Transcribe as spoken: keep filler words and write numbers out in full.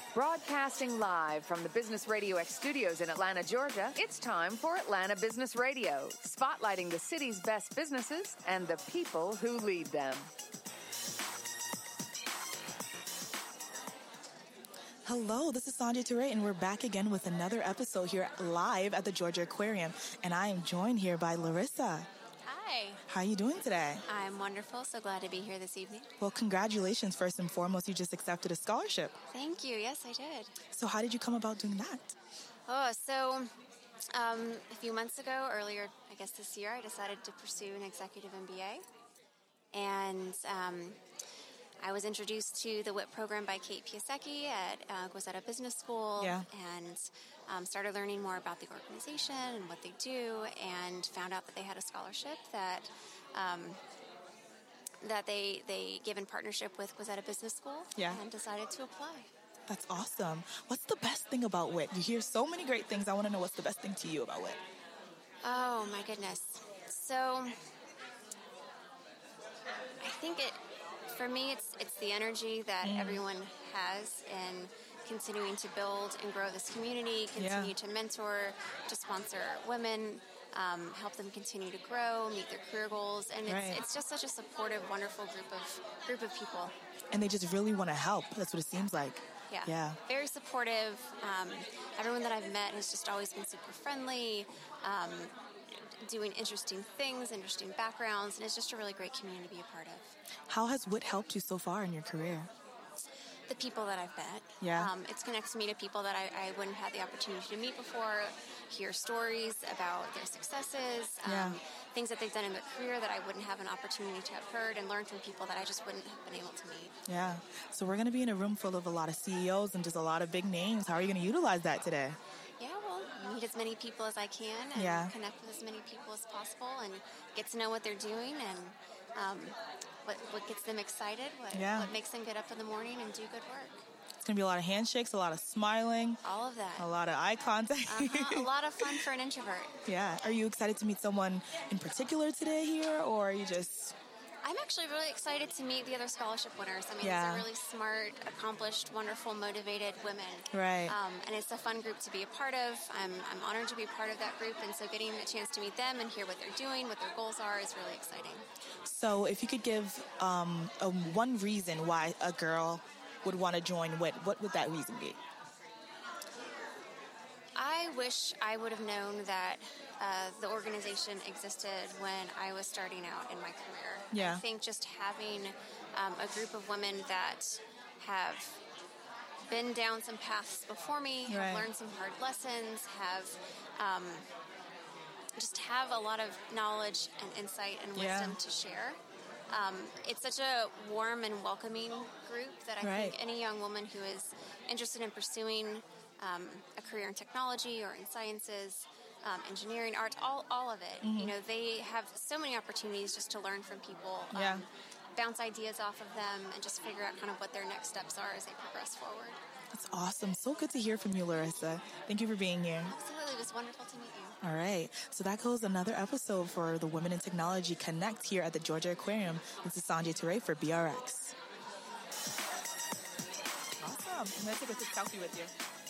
Broadcasting live from the Business Radio X studios in Atlanta, Georgia, it's time for Atlanta Business Radio, spotlighting the city's best businesses and the people who lead them. Hello, this is Sanjay Toure, and we're back again with another episode here live at the Georgia Aquarium. And I am joined here by Larissa. Hi. How are you doing today? I'm wonderful. So glad to be here this evening. Well, congratulations, first and foremost. You just accepted a scholarship. Thank you. Yes, I did. So how did you come about doing that? Oh, so um, a few months ago, earlier, I guess this year, I decided to pursue an executive M B A. And um, I was introduced to the W I P program by Kate Piasecki at uh, Guazetta Business School, yeah. and um, started learning more about the organization and what they do, and found out that they had a scholarship that um, that they they give in partnership with Guazetta Business School, yeah. and decided to apply. That's awesome. What's the best thing about W I P? You hear so many great things. I want to know what's the best thing to you about W I P. Oh, my goodness. So I think it... For me, it's it's the energy that mm. everyone has in continuing to build and grow this community, continue yeah. to mentor, to sponsor women, um, help them continue to grow, meet their career goals, and it's, right. it's just such a supportive, wonderful group of group of people. And they just really want to help. That's what it seems like. Yeah, yeah. Very supportive. Um, everyone that I've met has just always been super friendly. Um, doing interesting things, interesting backgrounds, and it's just a really great community to be a part of. How has W I T helped you so far in your career? The people that I've met. Yeah. Um, it's connected me to people that I, I wouldn't have had the opportunity to meet before, hear stories about their successes, um, yeah. things that they've done in their career that I wouldn't have an opportunity to have heard, and learn from people that I just wouldn't have been able to meet. Yeah. So we're going to be in a room full of a lot of C E Os and just a lot of big names. How are you going to utilize that today? Yeah, well, meet as many people as I can and yeah. connect with as many people as possible and get to know what they're doing and um, what what gets them excited, what, yeah. what makes them get up in the morning and do good work. It's going to be a lot of handshakes, a lot of smiling. All of that. A lot of eye contact. uh-huh. A lot of fun for an introvert. Yeah. Are you excited to meet someone in particular today here, or are you just... I'm actually really excited to meet the other scholarship winners. I mean, yeah. these are really smart, accomplished, wonderful, motivated women. Right. Um, and it's a fun group to be a part of. I'm, I'm honored to be a part of that group, and so getting a chance to meet them and hear what they're doing, what their goals are, is really exciting. So if you could give um, a, one reason why a girl would want to join W I T, what would that reason be? I wish I would have known that uh, the organization existed when I was starting out in my career. Yeah. I think just having um, a group of women that have been down some paths before me, right. have learned some hard lessons, have um, just have a lot of knowledge and insight and wisdom yeah. to share. Um, it's such a warm and welcoming group that I right. think any young woman who is interested in pursuing um, a career in technology or in sciences, um, engineering, art, all all of it, mm-hmm. you know, they have so many opportunities just to learn from people, yeah. um, bounce ideas off of them, and just figure out kind of what their next steps are as they progress forward. That's awesome. So good to hear from you, Larissa. Thank you for being here. Absolutely. It was wonderful to meet you. All right. So that goes another episode for the Women in Technology Connect here at the Georgia Aquarium. This is Sanjay Toure for B R X. Awesome. I'm going to take a quick selfie with you.